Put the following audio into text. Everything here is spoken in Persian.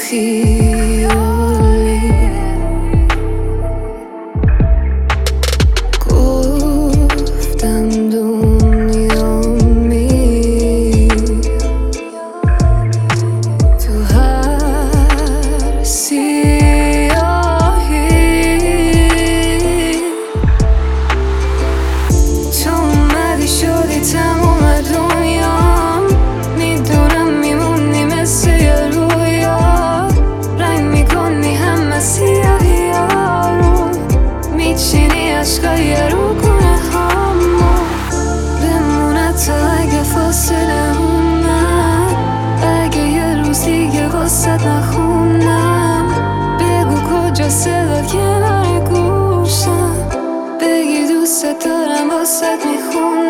خیالی گفتم دنیا میاد تو هر سیاهی تو اومدی شدی تموم دنیام میدونم میمونی مثل یه رویا رنگ میکنی همه سیاهی ها رو میچینی عشقای رو کنه همو بمونه تا اگه فاصله اومد اگه یه روز دیگه واسد نخونم بگو کجا صدا کنار گوشم بگی دوست دارم واسد میخونم